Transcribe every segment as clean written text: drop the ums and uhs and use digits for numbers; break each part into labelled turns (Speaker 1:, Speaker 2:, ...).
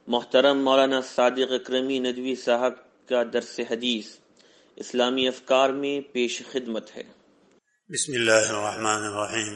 Speaker 1: محترم مولانا صادق اکرمی ندوی صاحب کا درس حدیث اسلامی افکار میں پیش خدمت ہے۔
Speaker 2: بسم اللہ الرحمن الرحیم،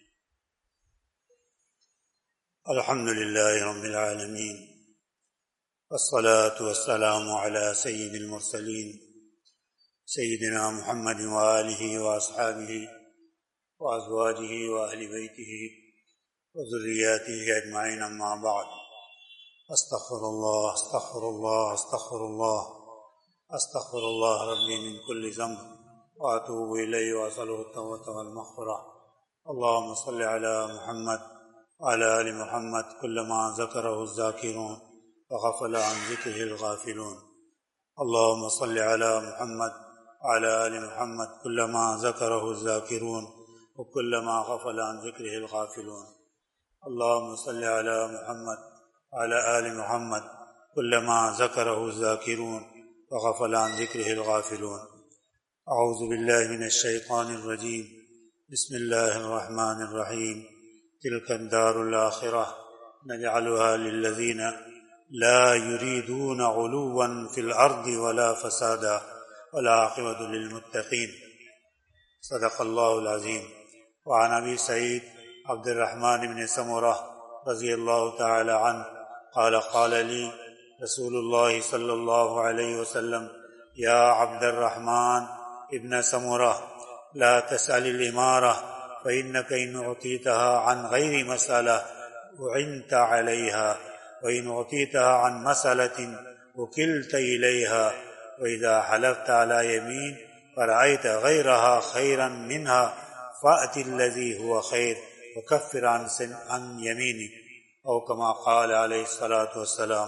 Speaker 2: الحمد للہ رب العالمین، والصلاة والسلام علی سید المرسلین سیدنا محمد وآلہ واصحابہ وازواجہ واہل بیتہ وذریاتہ اجمعین، اما بعد۔ استغفر اللہ استغفر اللہ استغفر اللہ استغفر اللہ ربی من کل ذنب واتوب الیہ واسألہ التوبۃ والمغفرۃ۔ اللہم صل علی محمد وعلی آل محمد کلما ذکرہ الذاکرون وغفل عن ذکرہ الغافلون۔ اللہم صل علی محمد وعلی آل محمد کلما ذکرہ الذاکرون وکلما غفل عن ذکرہ الغافلون۔ اللہم صل علی محمد وعلى آل محمد كلما ذكره الذاكرون وغفل عن ذكره الغافلون۔ أعوذ بالله من الشيطان الرجيم، بسم الله الرحمن الرحيم۔ تلك الدار الآخرة نجعلها للذين لا يريدون علوا في الأرض ولا فسادا والعاقبة للمتقين۔ صدق الله العظيم۔ وعن أبي سعيد عبد الرحمن بن سمرة رضي الله تعالى عنه قال قال لي رسول الله صلى الله عليه وسلم يا عبد الرحمن ابن سمرة لا تسأل الإمارة فإنك إن أعطيتها عن غير مسألة أعنت عليها، وإن أعطيتها عن مسألة وكلت إليها، وإذا حلفت على يمين فرأيت غيرها خيرا منها فأت الذي هو خير وكفر عن يمينك، او کما قال علیہ الصلاۃ والسلام۔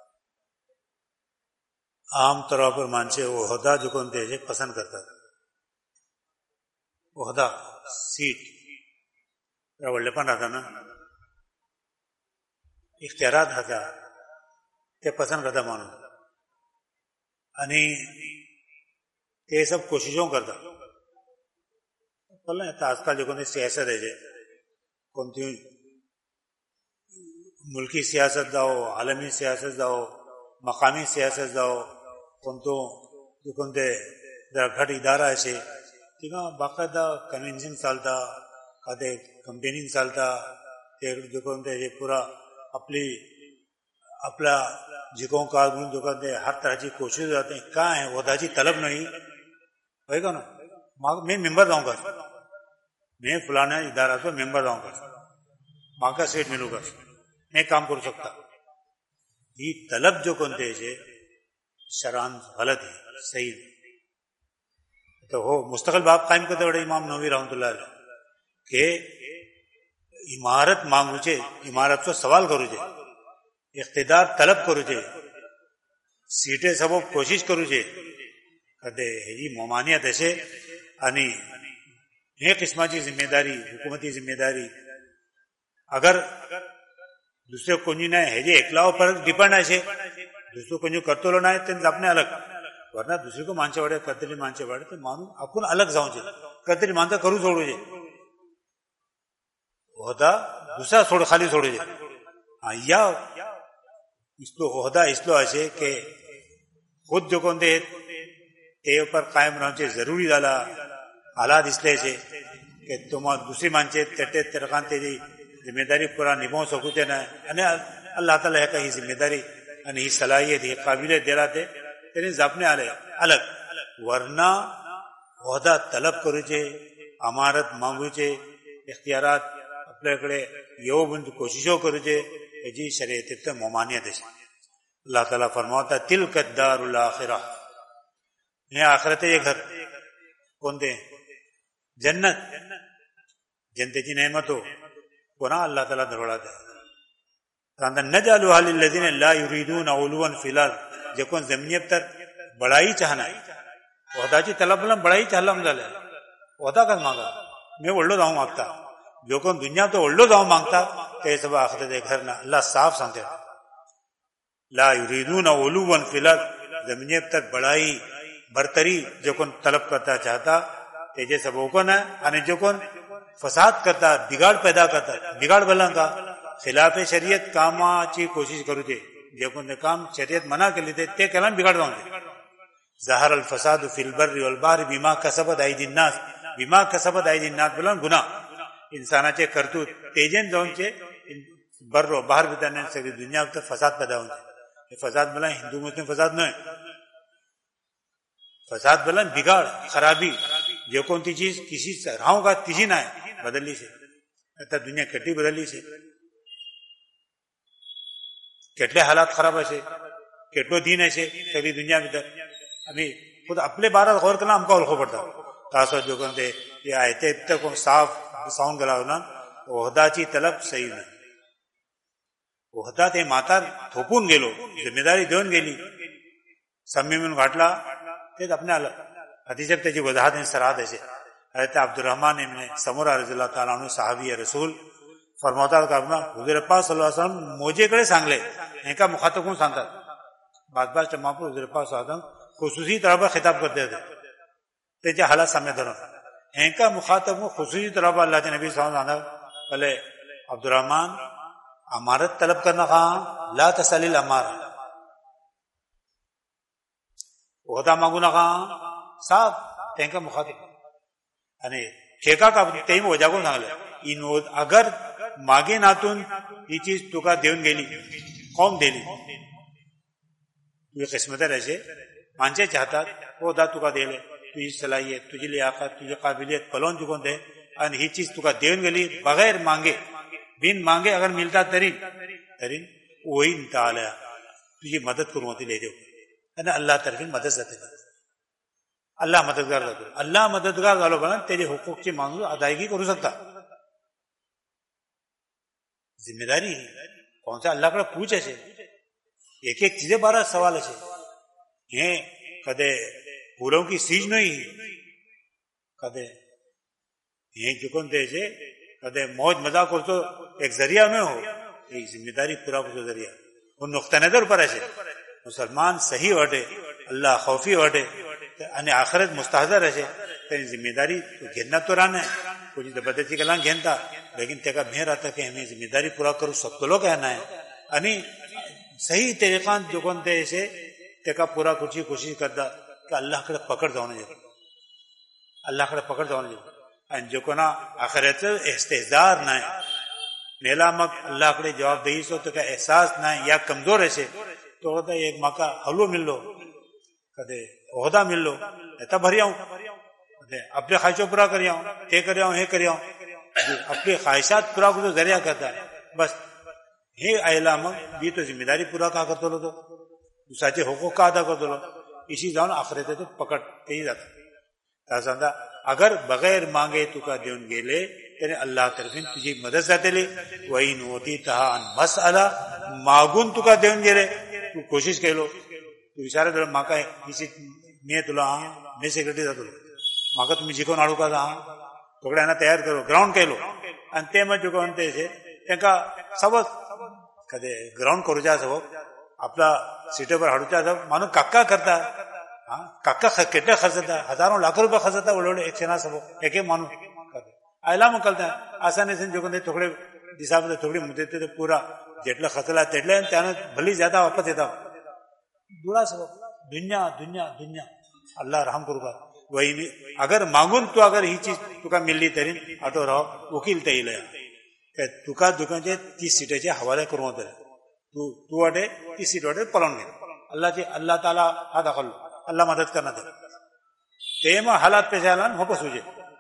Speaker 2: عام طور پر مانچے عہدہ جو کونتے ہیں پسند کرتا تھا، عہدہ سیٹ وڑے پن رہتا نا، اختیارات رہتا کہ پسند کرتا مانو आणि ते सब कोशिशों करता कळलं। आता आजकाल जे कोणती सियासत आहे, कोणती ملکی سیاست جاؤ، عالمی سیاست جاؤ، مقامی سیاست جاؤ، کنتو جو کنتے در گھٹ ادارہ ہے ٹھیک ہے، باقاعدہ کنونشن چلتا، کہتے کمپیننگ چلتا، جو کنتے یہ پورا اپنا جکوں کا جو کنتے ہر طرح کی کوشش جاتے ہیں، کہاں ہے وہ داجی طلب نہیں ہوئے گا نا، میں ممبر جاؤں گا، میں فلانا ادارہ تو ممبر جاؤں گا، ماں کا سیٹ ملوں گا، میں کام کر سکتا۔ یہ طلب جو کنتے ہیں شرعاً غلط ہے، صحیح تو ہو مستقل باب قائم کرتے بڑے امام نووی رحمۃ اللہ علیہ کہ عمارت مانگو چھے، عمارت سے سوال کرو چھے، اقتدار طلب کرو چھے، سیٹیں سب کوشش کرو چھے، کہتے یہ ممانعت ہے یعنی ایک قسم کی ذمہ داری، حکومتی ذمہ داری اگر دوسرے کنجو نہ ہے اکلاؤ پر ڈیپینڈ ہے، دوسرے کنجو کرتے لو نہ ہے تو اپنے الگ، ورنہ دوسرے کو مانچے پڑے کرتے لی مانچے پڑے تو مانو اپن الگ جاؤں چھے، کرتے لی مانتا کرو چھوڑو چھے، عہدہ دوسرا خالی چھوڑو چھے۔ یا اس لو عہدہ اس لو ہے کہ خود جو کندے تے پر قائم رہوں چھے ضروری دالا حالات اس لئے چھے کہ تم دوسری مانچے تیٹے ترکان تیجی ذمہ داری پورا نبھاؤ سکتے نہ ہے، اللہ تعالیٰ ہے کہ یہ ذمہ داری یہ صلاحیت یہ قابلیت دے رہا تھے تیرے اپنے الگ، ورنہ عہدہ طلب کرو چھے، امارت مانگو چھے، اختیارات اپنے کڑے یہ بند کوششوں کرو چھے، جی شریعت تے ممانعت ہے۔ اللہ تعالیٰ فرماتا تلک الدار الآخرہ، یہ آخرت یہ گھر کون دے جنت، جنت کی نعمت ہو قرآن اللہ تعالیٰ دروڑاتا ہے۔ نجعلها للذین لا یریدون علوا فی الارض، جکن زمینیت تر بڑائی چاہنا ہے، عہدہ چی طلب بلن بڑائی چاہلا مجھلے عہدہ کس مانگا، میں اولو جاؤں مانگتا، جو کن دنیا تو اولو جاؤں مانگتا کہ یہ سب آخرت گھر نہ، اللہ صاف سانتے ہیں لا یریدون علوا فی الارض، زمینیت تر بڑائی برتری جو کن طلب کرتا چاہتا، یہ سب اوکن ہے، یعنی جو کن فساد کرتا، بگاڑ پیدا کرتا، بگاڑ بلن کا خلاف شریعت کاما چی کوشش کرو چھے، जे कोणते काम शर्यत मना केली ते केला बिघाड जाऊन दे. ظهر الفساد في البر والبحر بما كسبت ايدي الناس بما كسبت ايدي الناس بلن गुन्हा इंसानाचे कर्तृत्व तेजेन जाऊनचे बर रो बाहर बिताने सगळी दुनिया तर फसाद पैदा होते. हे फसाद बोला हिंदू मुस्लिम फसाद नाही, फसाद बोला बिगाड़ खराबी. जे कोणती चीज किसी राहू का तिची नाही बदलली છે. आता दुनिया કેટલી બદલલી છે, કેટલે हालात खराब હશે, કેટલો दिन હશે सगळी दुनिया भीतर. आम्ही खुद अपने बारात गौर करना हमको ओळखो पडता. तासो जो कोणते हे आयते तर कोण साफ साऊंड गेला ना ओहदाची तलब सही नाही. ओहदा ते म्हातार थोपून गेलो, जिम्मेदारी देऊन गेली, सम्मी म्हणून घातला तेच आपल्या आलं. हदीसत त्याची वजाहत सराहत असे. हजरत अब्दुर्रहमान इब्न समूरा रज़ियल्लाहु ताला अन्हु सहाबी रसूल फरमावतात का हुजूर पाक सल्लल्लाहु अलैहि वसल्लम मोजेकडे सांगले. एका मुखातब कोण सांगतात बादबाज टमापूर हुजूर पाक सल्लल्लाहु अलैहि वसल्लम खुसूसी तौर पर खिताब करते थे. त्याच्या हालात सामने धरून एका मुखातब को खुसूसी तौर पर अल्लाह के नबी सल्लल्लाहु अलैहि वसल्लम बोले अब्दुर्रहमान अमारत तलब करना कहा ला तसलिल अमार ओहदा मागू नका साफ त्यांका मुखातब आणि शेका का तेही वजागून सांगलं इन अगर मागे नातून ही चीज तुका देऊन गेली कौम दिली तुझी किस्मत असे माणसाच्या हातात ओहदा तुका दिले तुझी सलाहियत तुझी लियाकत तुझी काबिलियत पलवून चुकून दे आणि ही चीज तुका देऊन गेली बगैर मांगे बिन मांगे अगर मिलता तरी वही ताला तुझी मदत करून होती ले देऊ. आणि अल्लाह तर्फे मदत जाते. अल्लाह मदतगार जातो. अल्लाह मदतगार झालो पण त्याचे हुकूकची मागणी अदायगी करू शकता. जिम्मेदारी कोणत्या अल्लाहकडे पूछ असे एक एक चीजे बारा सवाल असे. हे कदे फूलों की सीज नहीं कदे हे चुकून द्यायचे कदे मौज मजाक करतो एक जरिया न हो एक जिम्मेदारी पूरा करतो जरिया वो नुकता नजर पर असे. मुसलमान सही वाटे अल्लाह खौफी वाटे आणि आखरत मुस्तहजर असे त्याची जिम्मेदारी घेणं तो राहणं कोणी जबरदस्ती केला घेणता लेकिन त्याका मेहर आता की आम्ही जिम्मेदारी पूरा करू शकतो लोक आहे आणि सही तरीकान जो कोणते असे त्याका पूरा करूची कोशिश करता की अल्लाहकडे पकड जाऊन येतो. अल्लाहकडे पकड जाऊन येतो आणि जो कोणा आखऱ्याचं एहतेजार नाही मेला मग अल्लाहकडे जवाबदेही सो तो का एहसास नाही या कमजोर असे तो होता एक माका हलवो मिळलो कदे ओहदा मिळलो आता भरी आऊं अपने ख्वाहिशों पूरा करी आऊं ते करी आऊं हे करी आऊं अपनी ख्वाहिशात पूरा करो जरिया करता बस हे आयला मग मी तो जिम्मेदारी पूरा का करतो तो दुसऱ्याचे हुकूक का अदा करतो इशी जाऊन आखरेत तो पकड तेही जातात. समजा अगर बगैर मागे तुका देऊन गेले तरी अल्लाह तर्फे तुझी मदत जातेली. वहीन होती तहा मसअला मागून तुका देऊन गेले तू कोशिश केलो तू विचार केलो माका मी तुला मी सेक्रेटरी जातो माका तुम्ही जिखून हाडू का तोकड्यांना तयार करो ग्राउंड केलो आणि ते मग कोण ते त्यांना सबक कधी ग्राउंड करूच्या सबक आपला सीटेवर हाडूच्या सबक माणूस काक्का करता काक्का केट्या खर्चता हजारो लाखो रुपये खर्चता ओढवले एक क्षणा सबक एक एक माणूस आयला मग कळता असा नाही जो कोणते थोडे दिसामध्ये थोडी मुदत पुरा जेटलं खर्चला तेटले त्यानं भली जाता वापस येता बुरा सबक दुनिया दुनिया दुनिया अल्लाह राम करू का वही अगर मागून तू अगर ही चीज तुका मिळली तरी ऑटो राव वकील ते येईल तुका दुकानचे 30 सीटाचे हवाले करून होते तू वाटे 30 सीट वाटे पळवून घे अल्लाह ताला हा दाखवलो अल्लाह मदत करणार ते मग हालात पेश आला हो सुजे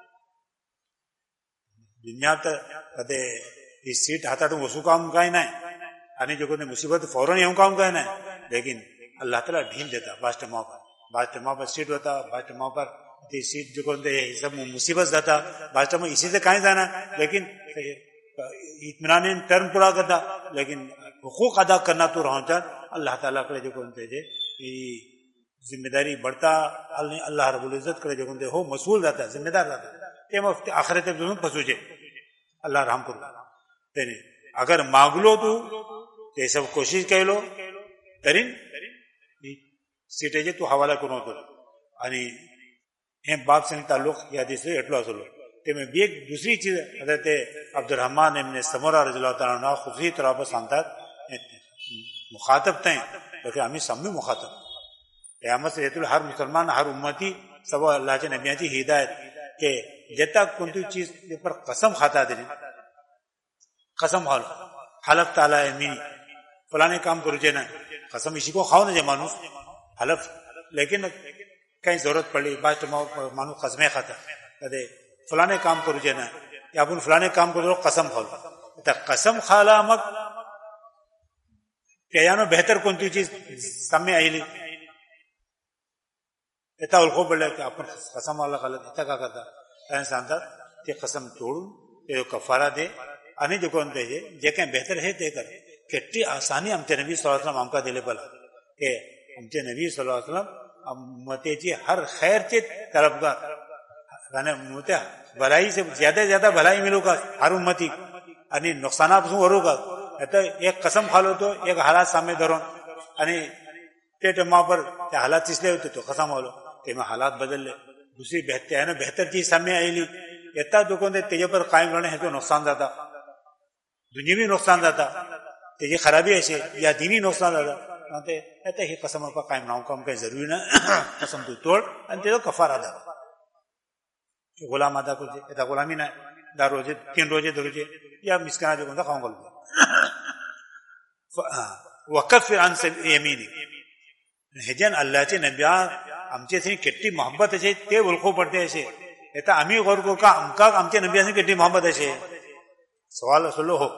Speaker 2: दुनियात कदे ही सीट हातातून वसू काम काय नाही आणि जो कोणी मुसीबत फौरन येऊन काम काय नाही लेकिन अल्लाह ताला ढील देता बास्ट पर सीट होता बास्ट पर ती सीट जो कोणते सब मुसीबत जाता बास्ट मग इसी से काय जाना लेकिन इत्मीनान टर्म पूरा करता लेकिन हुकूक अदा करना तो रहता अल्लाह ताला कडे जो कोणते जिम्मेदारी बढ़ता अल्लाह रब्बुल इज्जत कडे जो कोणते हो मसूल जाता जिम्मेदार जाता ते मग आखरेत फसूचे अल्लाह राम करू त्याने अगर मागलो तू ते सब कोशिश केलो तरी सीटेचे तू हवाला करून होतो आणि हे बाप संग ताल्लुक या दिसले एटलो असलो ते मी एक दुसरी चीज आता ते अब्दुर्रहमान इब्न समूरा रज़ियल्लाहु ताला अन्हु खुफी तौर पर सांगतात مخاطب تھے لیکن ہمیں سب میں مخاطب قیامت سے رہتے ہر مسلمان ہر امتی سب اللہ کے نبیان کی ہدایت کہ جتا کنتو چیز پر قسم کھاتا دیں قسم کھا لو حلف تعالی یمینی فلانے کام کرو جے نا قسم اسی کو کھاؤ نا جے مانوس حلف لیکن کہیں ضرورت پڑی بعد تو مانوس قسمیں کھاتا کہتے فلانے کام کرو جے نا یا اپن فلانے کام کرو قسم کھا لو قسم کھالا مگ کہ بہتر کنتو چیز سامنے آئی لی اتنا الخو بڑھے کہ اپن قسم والا غلط اتنا کا کرتا انسان تھا کہ قسم توڑ کفارہ دے آنے جو کون دے جے کہیں بہتر ہے دے کر کتنی آسانی ہم نبی صلی اللہ علیہ وسلم ہم کا دلے بلا کہ ہم نبی صلی اللہ علیہ وسلم امتی جی ہر خیر چیز طرف کا بھلائی سے زیادہ بھلائی ملو گا ہر امتی یعنی نقصانات ہو گا ایک قسم کھا لو تو ایک حالات سامنے دھرو یعنی ٹماں پر حالات اس لیے ہوتے تو قسم ہو لو کہ میں حالات بدل لے دوسری بہتر چیز سامنے آئی لی اتنا دکھوں دے تیجے پر قائم رہنے ہے تو نقصان زیادہ دنیاوی نقصان زیادہ تیجے خرابی ایسے یا دینی نقصان زیادہ ایسا ہی قسم پر قائم رہوں کم کہیں ضروری نہ قسم تو توڑ تو کفار ادا غلام ادا کر دے ایسا غلامی نہ دا روزے 3 روزے 2 روزے یا مسکنا جو کہتا کھاؤں گا وقف عن یمینی ہجن اللہ چے نبیان ہمچے سے کتنی محبت ہے تے ولخو پڑتے ایسے ایتا امی غور کو کا ہم کا ہمچے نبیان سے کتنی محبت ہے سوال سلو ہو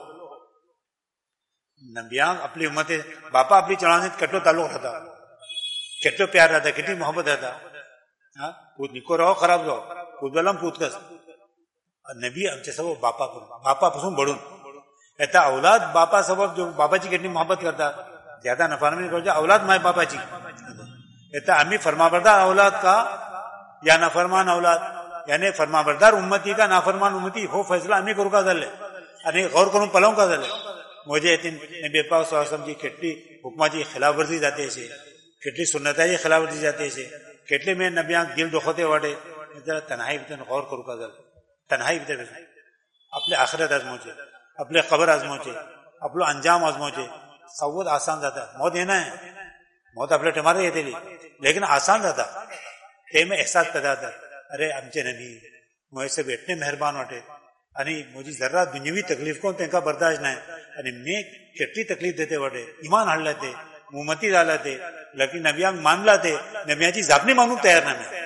Speaker 2: نبیان اپنی امت باپا اپنی چڑھانے کٹو تعلق رہتا کٹو پیار رہتا کتنی محبت رہتا پوت نکو رہو خراب رہو پوت بلم پوت کس نبی ہمچے سب باپا پسوں بڑھون ایتا اولاد باپا سبب جو بابا جی کتنی محبت کرتا زیادہ نفرمانی نہیں کرتا اولاد مائے باپا جی ایتا امی فرمابردار اولاد کا یا نافرمان اولاد یعنی فرمابردار امتی کا نافرمان امتی ہو فیصلہ امی کرو کا دل ہے یعنی غور کروں پلوں کا دل ہے مجھے نبی پاک صلی اللہ علیہ وسلم جی کتنی حکمہ جی خلاف ورزی جاتے اسے کتنی سنتہ جی خلاف ورزی جاتے اسے کتنے میں نبیان دل دکھوتے واڑے تنہائی بیتن غور کرو کا دل تنہائی بیتن اپنے آخرت آزموچے اپنے قبر آزموچے اپنے انجام آزموچے سعود آسان جاتا ہے موت دینا ہے موت اپنے ٹمارے یہ دلی لیکن آسان جاتا کہ میں احساس پیدا تھا ارے امچے نبی مجھے سے اتنے مہربان ہوتے یعنی مجھے ذرا دنیاوی تکلیف کو تنکا برداشت نہ ہے یعنی میں کتنی تکلیف دیتے وٹے ایمان ہڑ لیتے مومتی ڈال لیتے لیکن نبیان مان لاتے نبیان چیز اپنی مانو تیار نہ میں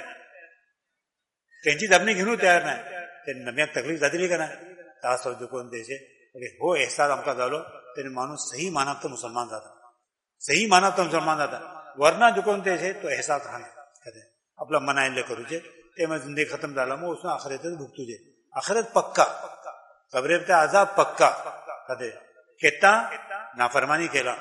Speaker 2: کہیں چیز اپنی گھنو تیار نہ ہے نبیان تکلیف زیادہ نہیں کرنا ہے تاثر جو کون دے سے ہو احساس ہم کا ڈالو تیرے مانو صحیح مانا تو مسلمان زیادہ صحیح مانا تو مسلمان زیادہ ورنہ جو کون دے سے تو احساس کھانا کہتے ہیں اپنا منائل لے کرو جے تے میں زندگی ختم ڈالا ہوں اس میں آخرت بھگتو جے آخرت پکا قبر پہ عذاب پکا کہتے کہتا نافرمانی کہلا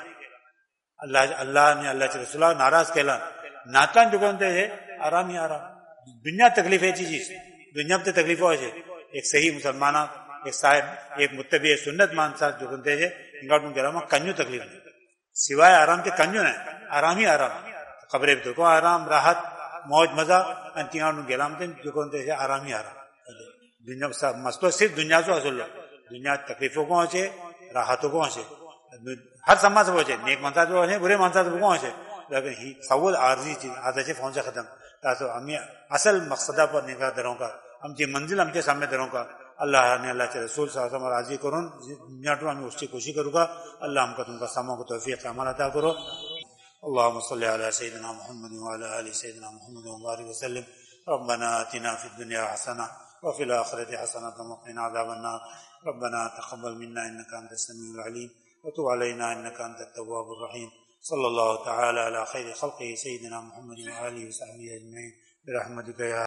Speaker 2: اللہ نے اللہ کے رسول ناراض کہلا ناتان جو کون دے سے آرام ہی آرام دنیا تکلیف ہے چیز دنیا پہ تکلیف ہو جائے ایک صحیح مسلمانہ ایک صاحب ایک متبع سنت مانسا جو کنتے ہیں انگاڑ گرام کنجو تکلیف نہیں سوائے آرام کے کنجو نہیں آرام ہی آرام خبریں تو کو آرام راحت موج مزہ انتیاں گرام تے جو کنتے ہیں آرام ہی آرام دنیا مسئلہ صرف دنیا سے حاصل ہو دنیا تکلیفوں کو ہوچے راحتوں کو ہوچے ہر سما سے ہوچے نیک منسا جو ہوچے برے منسا تو کو ہوچے لیکن ہی سوال عارضی چیز آدھا سے فون سے ختم تاسو ہمیں اصل مقصدہ پر نگاہ دروں کا ہم کی منزل ہم کے سامنے دروں کا اللہ نے اللہ کے رسول صلی اللہ علیہ وسلم راضی کروں دنیا تو ہمیں اس کی کوشش کروں گا اللہ ہم کا تم کا ساموں کو توفیق عمل عطا کرو اللهم صل على سيدنا محمد وعلى آل سيدنا محمد وبارك وسلم ربنا آتنا في الدنيا حسنة وفي الآخرة حسنة وقنا عذاب النار ربنا تقبل منا إنك أنت السميع العليم وتب علينا إنك أنت التواب الرحيم صلى الله تعالى على خير خلقه سيدنا محمد وآله وصحبه أجمعين برحمتك يا